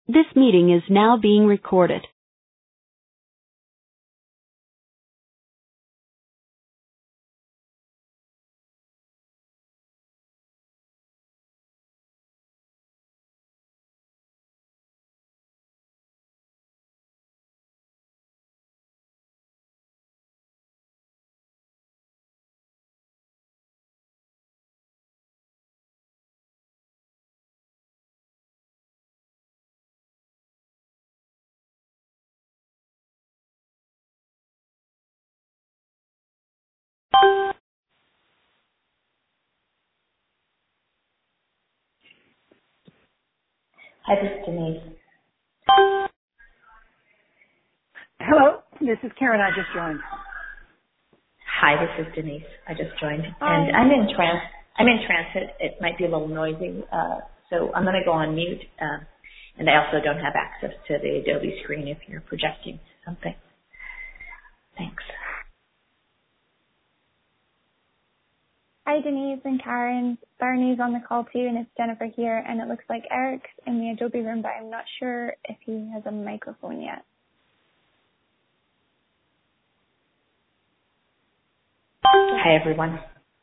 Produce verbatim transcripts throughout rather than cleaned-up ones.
This meeting is now being recorded. Hi, this is Denise. Hello, this is Karen. I just joined. Hi, this is Denise. I just joined, Hi. and I'm in trans. I'm in transit. It might be a little noisy, uh, so I'm going to go on mute. Uh, and I also don't have access to the Adobe screen if you're projecting something. Thanks. Hi, Denise and Karen. Barney's on the call too, and it's Jennifer here. And it looks like Eric's in the Adobe room, but I'm not sure if he has a microphone yet. Hi, everyone.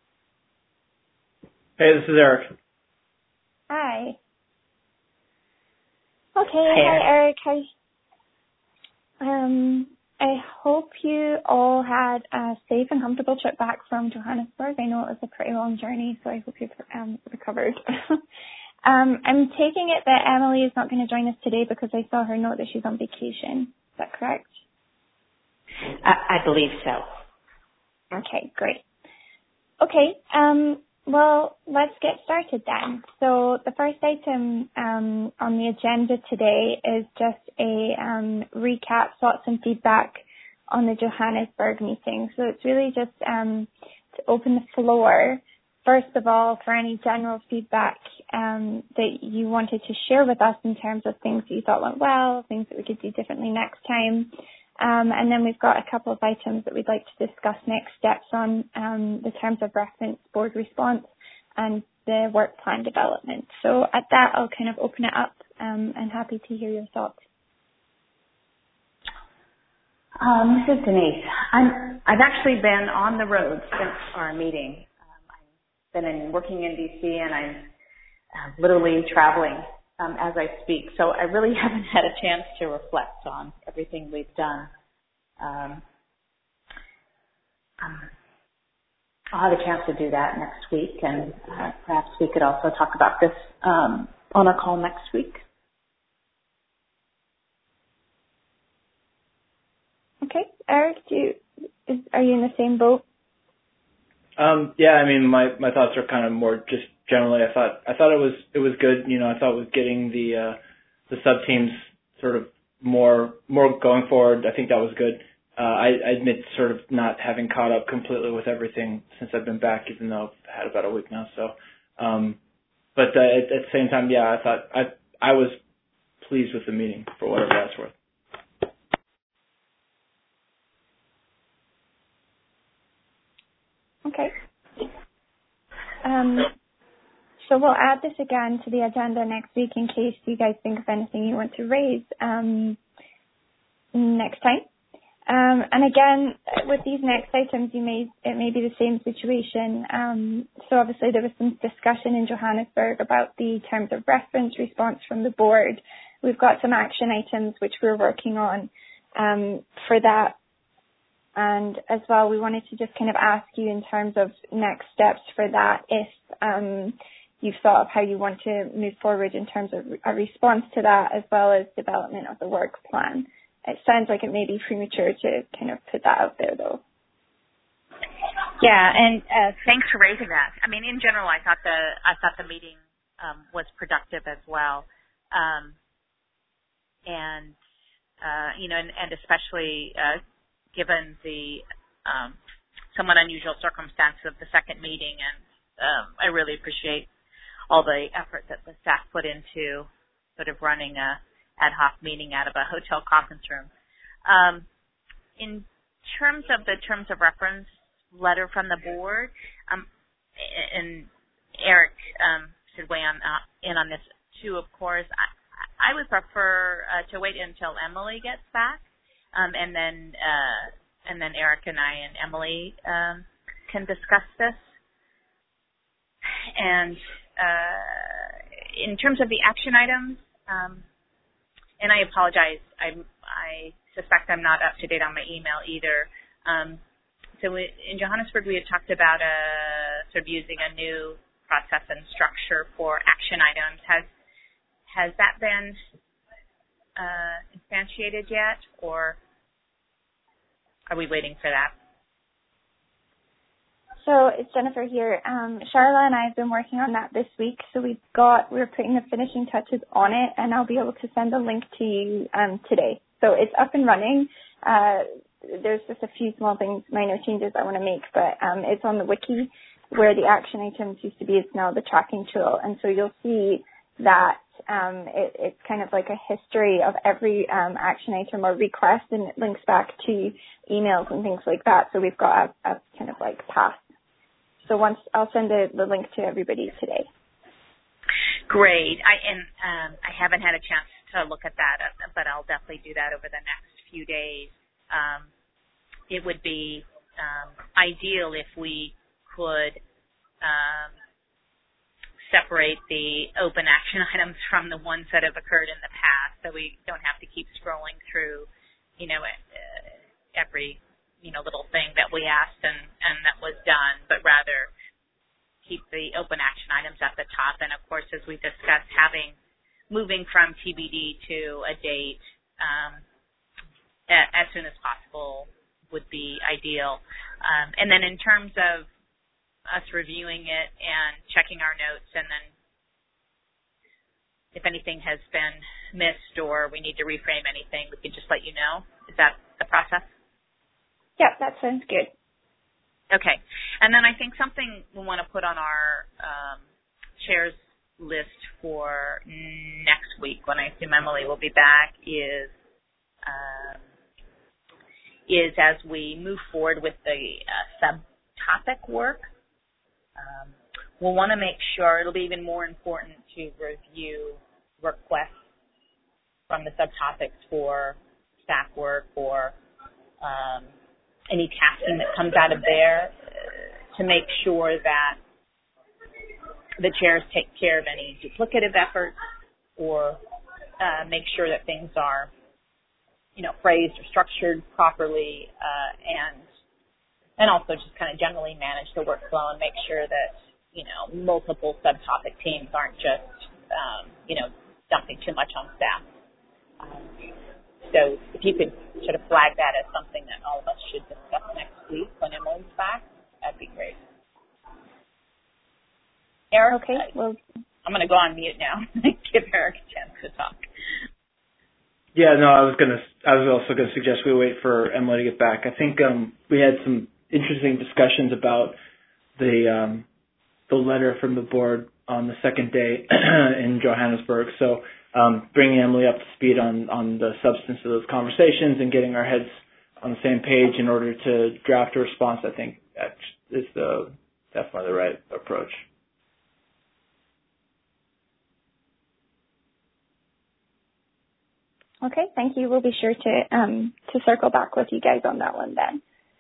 Hey, this is Eric. Hi. Okay, Hi, hi Eric. Hi. Um, I hope you all had a safe and comfortable trip back from Johannesburg. I know it was a pretty long journey, so I hope you've um, recovered. um, I'm taking it that Emily is not going to join us today because I saw her note that she's on vacation. Is that correct? I, I believe so. Okay, great. Okay, um, well, let's get started then. So the first item um, on the agenda today is just a um, recap, thoughts and feedback on the Johannesburg meeting. So it's really just um, to open the floor, first of all, for any general feedback um, that you wanted to share with us in terms of things that you thought went well, things that we could do differently next time. Um, and then we've got a couple of items that we'd like to discuss next steps on, um, the terms of reference, board response, and the work plan development. So at that, I'll kind of open it up um, and happy to hear your thoughts. Um, this is Denise. I'm, I've actually been on the road since our meeting. Um, I've been in, working in D C and I'm uh, literally traveling um, as I speak. So I really haven't had a chance to reflect on everything we've done. Um, um, I'll have a chance to do that next week, and uh, perhaps we could also talk about this um, on a call next week. Okay, Eric, do you, is, are you in the same boat? Um, yeah, I mean, my, my thoughts are kind of more just generally. I thought I thought it was it was good. You know, I thought with getting the uh, the sub teams sort of more more going forward, I think that was good. Uh, I, I admit sort of not having caught up completely with everything since I've been back, even though I've had about a week now. So, um, but uh, at, at the same time, yeah, I thought I I was pleased with the meeting for whatever that's worth. Okay. Um, so we'll add this again to the agenda next week in case you guys think of anything you want to raise um, next time. Um, and again, with these next items, you may it may be the same situation. Um, so obviously there was some discussion in Johannesburg about the terms of reference response from the board. We've got some action items which we're working on um, for that. And as well, we wanted to just kind of ask you in terms of next steps for that, if um, you've thought of how you want to move forward in terms of a response to that, as well as development of the work plan. It sounds like it may be premature to kind of put that out there, though. Yeah, and uh, thanks for raising that. I mean, in general, I thought the I thought the meeting um, was productive as well, um, and uh, you know, and, and especially uh, given the um, somewhat unusual circumstances of the second meeting, and um, I really appreciate all the effort that the staff put into sort of running a ad hoc meeting out of a hotel conference room. Um, in terms of the terms of reference letter from the board, um, and Eric um, should weigh on, uh, in on this too, of course. I, I would prefer uh, to wait until Emily gets back, um, and then uh, and then Eric and I and Emily um, can discuss this. And uh, in terms of the action items, um, and I apologize, I I suspect I'm not up to date on my email either. Um, so we, in Johannesburg, we had talked about uh, sort of using a new process and structure for action items. Has has that been uh, instantiated yet, or are we waiting for that? So it's Jennifer here. Um, Charla and I have been working on that this week. So we've got, we're putting the finishing touches on it, and I'll be able to send a link to you um, today. So it's up and running. Uh, there's just a few small things, minor changes I want to make, but um, it's on the wiki where the action items used to be. It's now the tracking tool. And so you'll see that um, it, it's kind of like a history of every um, action item or request, and it links back to emails and things like that. So we've got a, a kind of like path. So once I'll send the, the link to everybody today. Great. I and um, I haven't had a chance to look at that, but I'll definitely do that over the next few days. Um, it would be um, ideal if we could um, separate the open action items from the ones that have occurred in the past, so we don't have to keep scrolling through, you know, every you know, little thing that we asked and, and that was done, but rather keep the open action items at the top. And, of course, as we discussed, having moving from T B D to a date um, a, as soon as possible would be ideal. Um, and then in terms of us reviewing it and checking our notes, and then if anything has been missed or we need to reframe anything, we can just let you know. Is that the process? Yeah, that sounds good. Okay. And then I think something we want to put on our um, chairs list for next week, when I assume Emily will be back, is uh, is as we move forward with the uh, subtopic work, um, we'll want to make sure it'll be even more important to review requests from the subtopics for staff work or um, any tasking that comes out of there, uh, to make sure that the chairs take care of any duplicative efforts, or uh, make sure that things are, you know, phrased or structured properly, uh, and and also just kind of generally manage the workflow and make sure that, you know, multiple subtopic teams aren't just, um, you know, dumping too much on staff. Um, So if you could sort of flag that as something that all of us should discuss next week when Emily's back, that'd be great. Eric, okay, well, I'm going to go on mute now and give Eric a chance to talk. Yeah, no, I was gonna. I was also going to suggest we wait for Emily to get back. I think um, we had some interesting discussions about the um, the letter from the board on the second day in Johannesburg. So. Um, bringing Emily up to speed on, on the substance of those conversations and getting our heads on the same page in order to draft a response, I think that is the, definitely the right approach. Okay, thank you. We'll be sure to um, to circle back with you guys on that one then.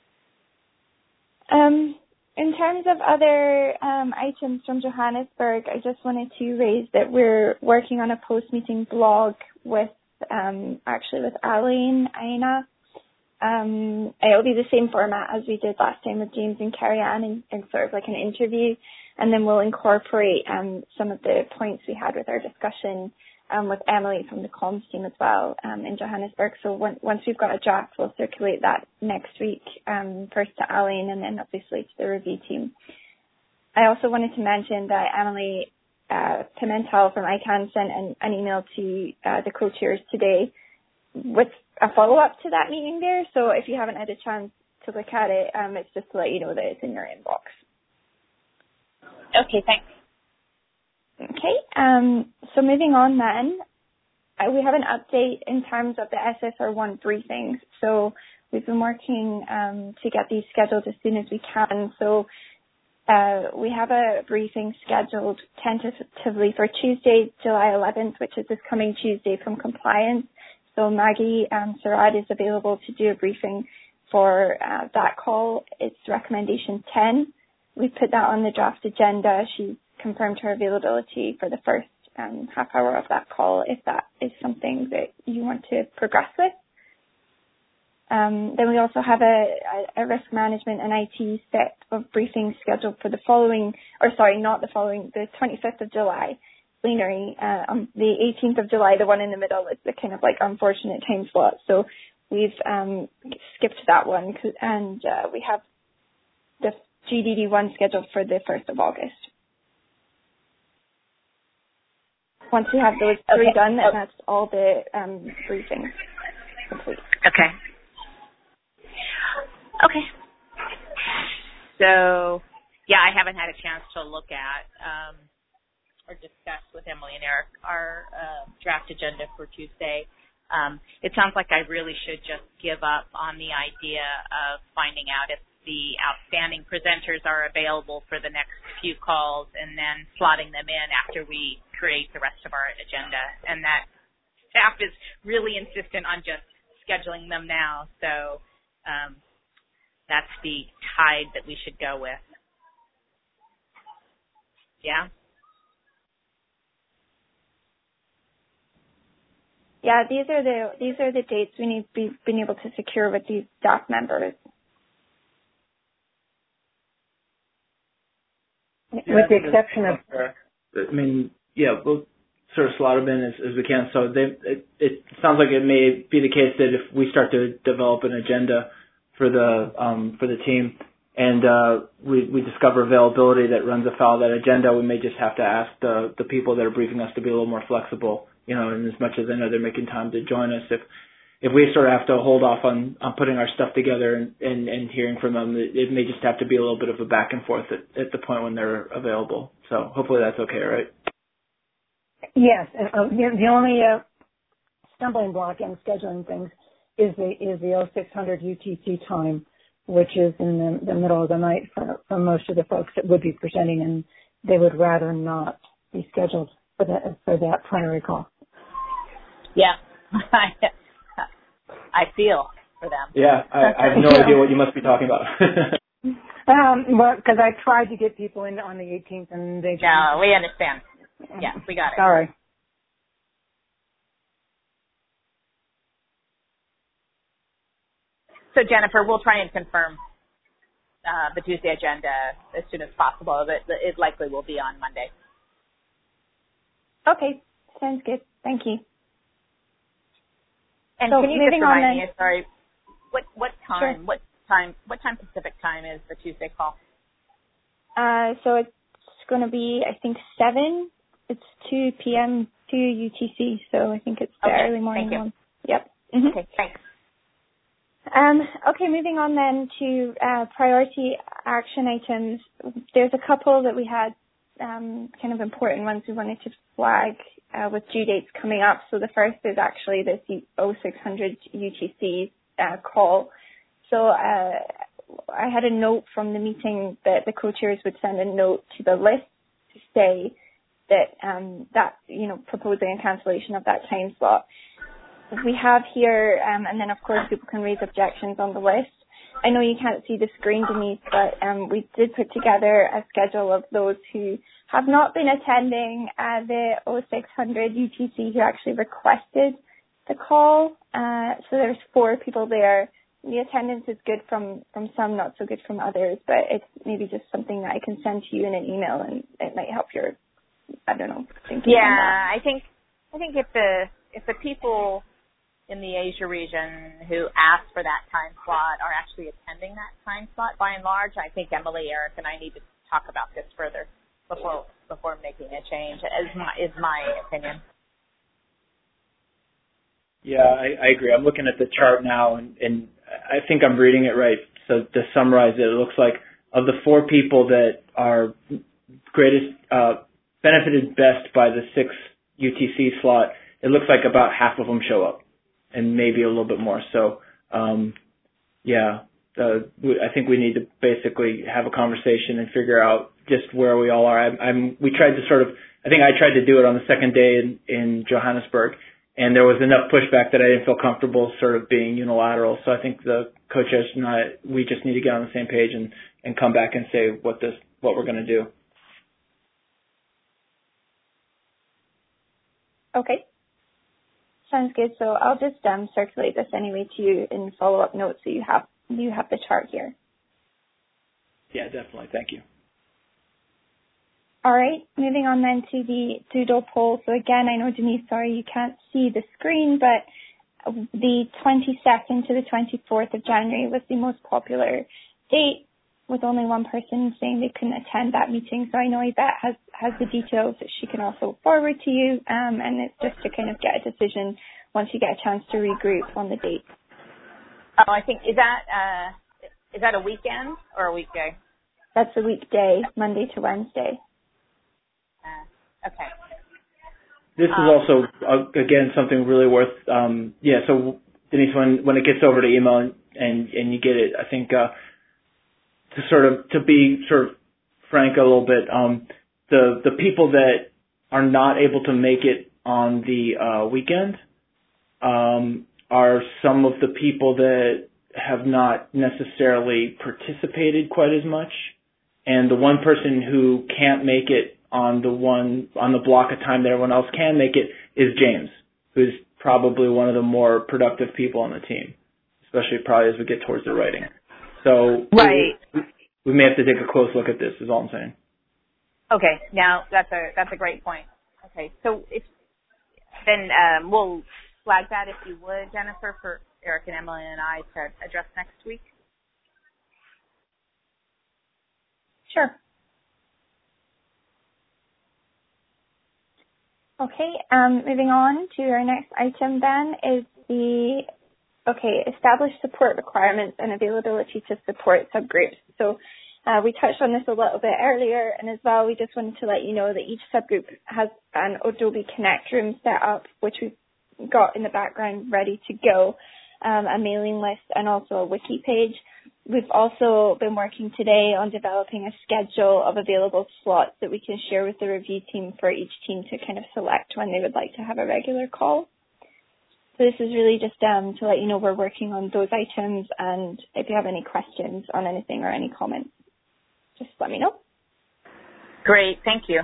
Um, in terms of other um, items from Johannesburg, I just wanted to raise that we're working on a post-meeting blog with, um, actually with Aline Aina. Um, it'll be the same format as we did last time with James and Carrie Ann, and, and sort of like an interview, and then we'll incorporate um, some of the points we had with our discussion um, with Emily from the comms team as well um, in Johannesburg. So when, once we've got a draft, we'll circulate that next week, um, first to Aline and then obviously to the review team. I also wanted to mention that Emily uh, Pimentel from I CAN sent an, an email to uh, the co-chairs today with a follow-up to that meeting there. So if you haven't had a chance to look at it, um, it's just to let you know that it's in your inbox. Okay, thanks. Okay, um, so moving on then, uh, we have an update in terms of the S S R one briefings. So we've been working um, to get these scheduled as soon as we can. So Uh, we have a briefing scheduled tentatively for Tuesday, July eleventh, which is this coming Tuesday from compliance. So Maggie um, Sarad is available to do a briefing for uh, that call. It's recommendation ten. We put that on the draft agenda. She confirmed her availability for the first um, half hour of that call, if that is something that you want to progress with. Um, then we also have a, a, a risk management and I T set of briefings scheduled for the following, or sorry, not the following, the twenty-fifth of July plenary. Uh, um, the eighteenth of July, the one in the middle, is the kind of like unfortunate time slot. So we've um, skipped that one, and uh, we have the G D D one scheduled for the first of August. Once we have those three okay. done, then that's all the um, briefings complete. Okay. Okay. So, yeah, I haven't had a chance to look at um, or discuss with Emily and Eric our uh, draft agenda for Tuesday. Um, it sounds like I really should just give up on the idea of finding out if the outstanding presenters are available for the next few calls and then slotting them in after we create the rest of our agenda. And that staff is really insistent on just scheduling them now. So, um, that's the tide that we should go with. Yeah? Yeah, these are the these are the dates we need to be being able to secure with these staff members. Yeah, with the exception of, I mean, yeah, we'll sort of slot them in as, as we can. So they, it, it sounds like it may be the case that if we start to develop an agenda for the um, for the team, and uh, we we discover availability that runs afoul of that agenda, we may just have to ask the the people that are briefing us to be a little more flexible. You know, and as much as I know they're making time to join us, if if we sort of have to hold off on, on putting our stuff together and, and, and hearing from them, it, it may just have to be a little bit of a back and forth at, at the point when they're available. So hopefully that's okay, right? Yes, and uh, the, the only uh, stumbling block in scheduling things is the is the oh six hundred U T C time, which is in the, the middle of the night for, for most of the folks that would be presenting, and they would rather not be scheduled for that for that primary call. Yeah, I feel for them. Yeah, I, I have no idea what you must be talking about. um, well, because I tried to get people in on the eighteenth, and they just... No, we understand. Yeah, we got it. Sorry. So, Jennifer, we'll try and confirm uh, the Tuesday agenda as soon as possible, but it likely will be on Monday. Okay, sounds good. Thank you. And so can you just remind me, sorry, what what time, sure. what time, what time Pacific time is the Tuesday call? Uh, so it's going to be, I think, seven. It's two p.m. to U T C, so I think it's the okay. early morning Thank you. one. Yep. Mm-hmm. Okay, thanks. Um, okay, moving on then to uh, priority action items. There's a couple that we had um, kind of important ones we wanted to flag uh, with due dates coming up. So the first is actually this oh six hundred U T C uh, call. So uh, I had a note from the meeting that the co-chairs would send a note to the list to say that um, that you know proposing a cancellation of that time slot. We have here, um, and then of course people can raise objections on the list. I know you can't see the screen, Denise, but um, we did put together a schedule of those who have not been attending uh, the oh six hundred U T C who actually requested the call. Uh, so there's four people there. The attendance is good from, from some, not so good from others, but it's maybe just something that I can send to you in an email, and it might help your, I don't know, thinking. Yeah, on that. I think I think if the if the people in the Asia region who asked for that time slot are actually attending that time slot, by and large, I think Emily, Eric, and I need to talk about this further before before making a change. Is my is my opinion. Yeah, I, I agree. I'm looking at the chart now, and, and I think I'm reading it right. So to summarize it, it looks like of the four people that are greatest uh, benefited best by the six U T C slot, it looks like about half of them show up, and maybe a little bit more. So, um, yeah, uh, we, I think we need to basically have a conversation and figure out just where we all are. I'm, I'm we tried to sort of, I think I tried to do it on the second day in, in Johannesburg, and there was enough pushback that I didn't feel comfortable sort of being unilateral. So I think the coaches and I, we just need to get on the same page and, and come back and say what this what we're going to do. Okay. Sounds good. So I'll just um, circulate this anyway to you in follow-up notes so you have you have the chart here. Yeah, definitely. Thank you. All right. Moving on then to the doodle poll. So again, I know, Denise, sorry you can't see the screen, but the twenty-second to the twenty-fourth of January was the most popular date, with only one person saying they couldn't attend that meeting. So I know Yvette has, has the details that she can also forward to you, um, and it's just to kind of get a decision once you get a chance to regroup on the date. Oh, I think, is that, uh, is that a weekend or a weekday? That's a weekday, Monday to Wednesday. Uh, okay. This is um, also, uh, again, something really worth, um, yeah, so Denise, when, when it gets over to email and, and, and you get it, I think, uh, to sort of, to be sort of frank a little bit, um, the, the people that are not able to make it on the, uh, weekend, um, are some of the people that have not necessarily participated quite as much. And the one person who can't make it on the one, on the block of time that everyone else can make it is James, who's probably one of the more productive people on the team, especially probably as we get towards the writing. So right. we, we may have to take a close look at this, is all I'm saying. Okay, now that's a that's a great point. Okay, so if then um, we'll flag that if you would, Jennifer, for Eric and Emily and I to address next week. Sure. Okay, um, moving on to our next item then is the, okay, establish support requirements and availability to support subgroups. So uh, we touched on this a little bit earlier, and as well we just wanted to let you know that each subgroup has an Adobe Connect room set up, which we've got in the background ready to go, um, a mailing list and also a wiki page. We've also been working today on developing a schedule of available slots that we can share with the review team for each team to kind of select when they would like to have a regular call. So this is really just um, to let you know we're working on those items, and if you have any questions on anything or any comments, just let me know. Great, thank you.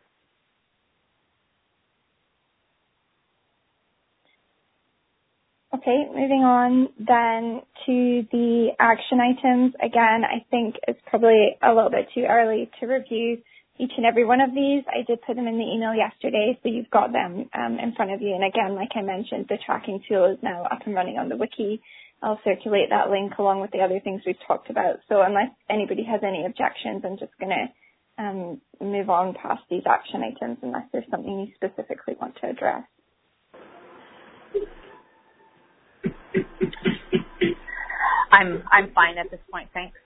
Okay, moving on then to the action items. Again, I think it's probably a little bit too early to review each and every one of these. I did put them in the email yesterday, so you've got them um, in front of you. And again, like I mentioned, the tracking tool is now up and running on the wiki. I'll circulate that link along with the other things we've talked about. So unless anybody has any objections, I'm just going to um, move on past these action items unless there's something you specifically want to address. I'm I'm fine at this point, thanks.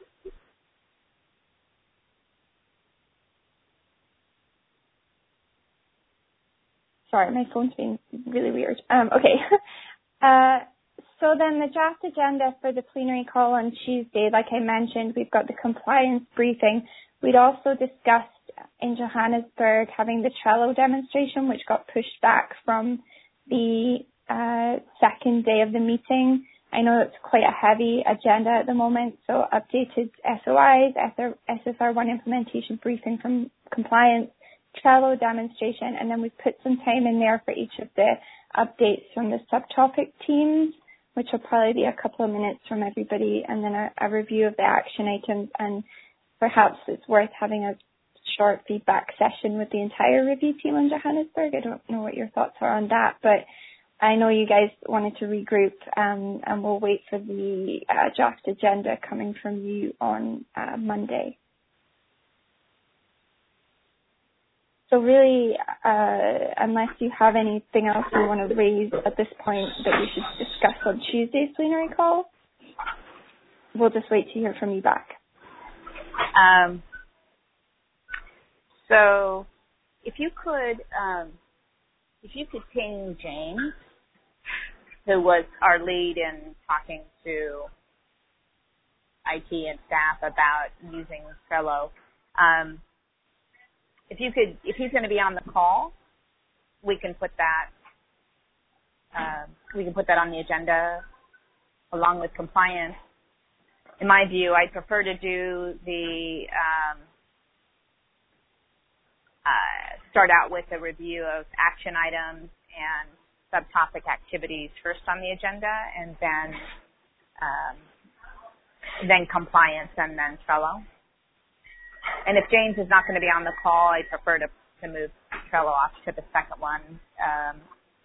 Sorry, my phone's being really weird. Um, okay. uh, so then the draft agenda for the plenary call on Tuesday, like I mentioned, we've got the compliance briefing. We'd also discussed in Johannesburg having the Trello demonstration, which got pushed back from the uh, second day of the meeting. I know it's quite a heavy agenda at the moment, so updated S O Is, S S R one implementation briefing from compliance, Trello demonstration, and then we've put some time in there for each of the updates from the subtopic teams, which will probably be a couple of minutes from everybody, and then a, a review of the action items, and perhaps it's worth having a short feedback session with the entire review team in Johannesburg. I don't know what your thoughts are on that, but I know you guys wanted to regroup, um, and we'll wait for the uh, draft agenda coming from you on uh, Monday. So really, uh, unless you have anything else you want to raise at this point that we should discuss on Tuesday's plenary call, we'll just wait to hear from you back. Um, so if you could, um, if you could ping James, who was our lead in talking to I T and staff about using Trello. Um, if you could, if he's going to be on the call, we can put that. Uh, we can put that on the agenda along with compliance. In my view, I prefer to do the um, uh, start out with a review of action items and subtopic activities first on the agenda, and then um, then compliance, and then Trello. And if James is not going to be on the call, I prefer to, to move Trello off to the second one. Um,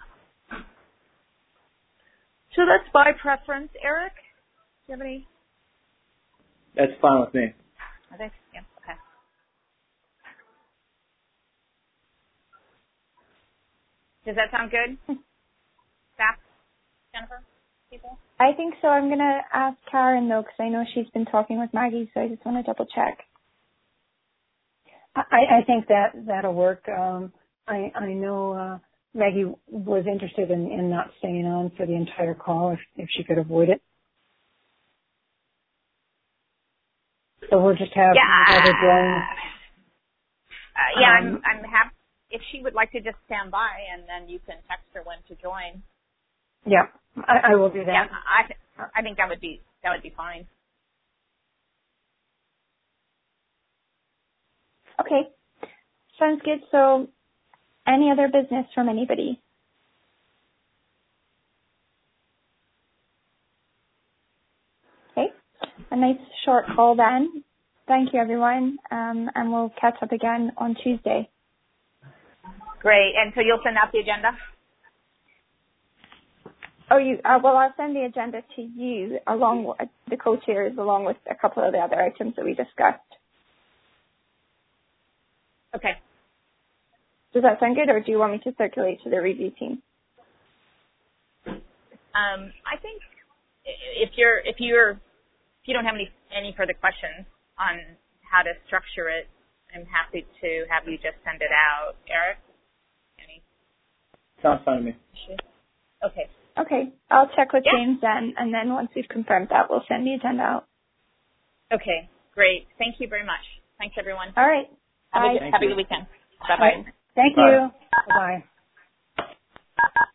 so that's by preference. Eric, do you have any? That's fine with me. Are they? Yeah. Okay. Does that sound good? Staff, Jennifer, people? I think so. I'm going to ask Karen, though, because I know she's been talking with Maggie, so I just want to double check. I, I think that, that'll work. Um, I, I know uh, Maggie was interested in, in not staying on for the entire call if, if she could avoid it. So we'll just have yeah, other join. Uh, yeah, um, I'm, I'm happy. If she would like to just stand by, and then you can text her when to join. Yeah, I, I will do that. Yeah, I, th- I think that would be that would be fine. Okay, sounds good. So, any other business from anybody? Okay, a nice short call then. Thank you, everyone, um, and we'll catch up again on Tuesday. Great, and so you'll send out the agenda? Oh, you? Uh, well, I'll send the agenda to you along with the co-chairs, along with a couple of the other items that we discussed. Okay. Does that sound good, or do you want me to circulate to the review team? Um, I think if you're if you're if you don't have any any further questions on how to structure it, I'm happy to have you just send it out, Eric. Any? Sounds fine to me. Okay. Okay, I'll check with yeah. James then, and then once we've confirmed that, we'll send the agenda out. Okay, great. Thank you very much. Thanks, everyone. All right. Have, Bye. a, good, have a good weekend. Bye-bye. Thank Bye. you. Bye-bye.